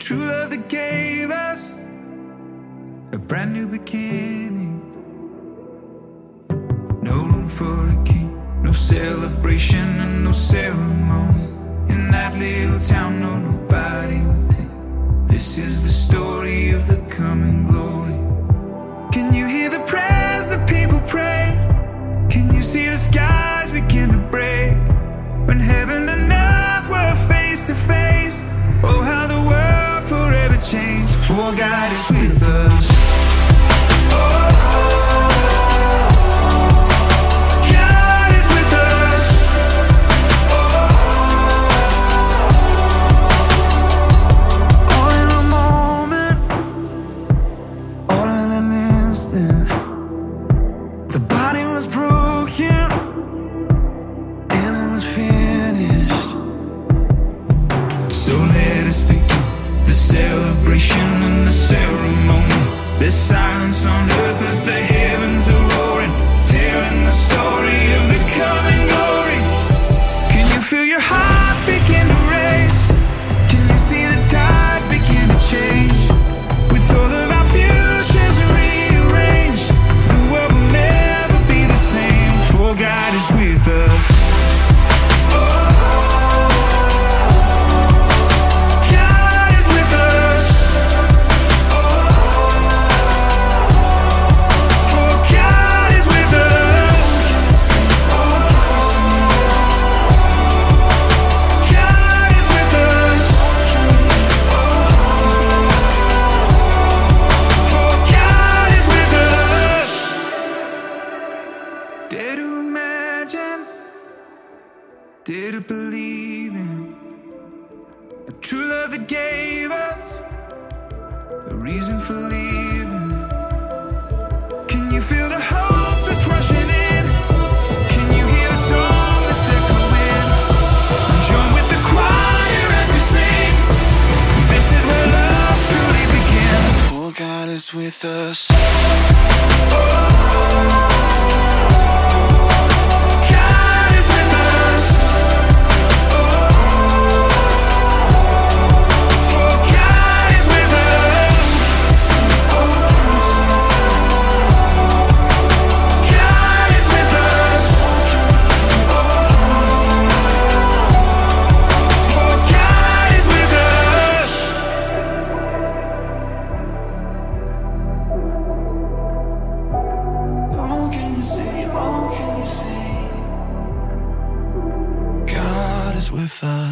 true love that gave us a brand new beginning. No room for a king, no celebration and no ceremony. In that little town, no nobody will think this is the story of the coming glory. Can you hear the prayers that people pray? Can you see the skies begin to break? When heaven and earth were face to face, oh how the world forever changed. For God is with us. God is with us. All in a moment, all in an instant, the body was broken and it was finished. So let us begin the celebration and the ceremony. There's silence on earth, but the heavens are roaring, telling the story of the coming glory. Can you feel your heart begin to race? Can you see the tide begin to change? With all of our futures rearranged, the world will never be the same. For God is with us. Dare to imagine, dare to believe in a true love that gave us a reason for living. Can you feel the hope that's rushing in? Can you hear the song that's echoing? Join with the choir as we sing. This is where love truly begins. For God is with us. With us.